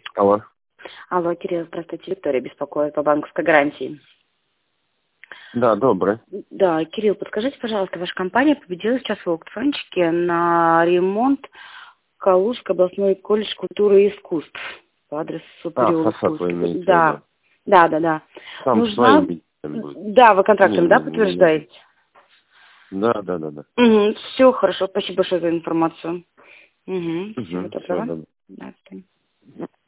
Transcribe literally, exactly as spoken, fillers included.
Алло. Алло, Кирилл, здравствуйте. Виктория беспокоит по банковской гарантии. Да, добрый. Да, Кирилл, подскажите, пожалуйста, ваша компания победила сейчас в аукциончике на ремонт Калужский областной колледж культуры и искусств по адресу А, переулок фасад вы Тульский. имеете в Да, виду? да, да, да. Там Нужна... своим видом будет. Да, вы контрактом, Не, да, не, не, не. подтверждаете? Да, да, да, да. Угу, все хорошо, спасибо большое за информацию. Угу, всего Угу, все, доброго. да. Да, всем.